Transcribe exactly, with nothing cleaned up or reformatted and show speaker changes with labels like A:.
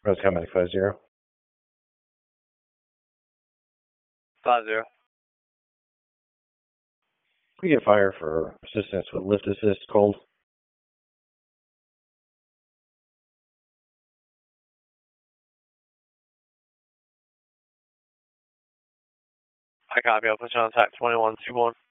A: Rose Command five zero.
B: Five zero.
A: We get fire for assistance with lift assist cold.
B: I copy. I'll put you on type twenty-one two one.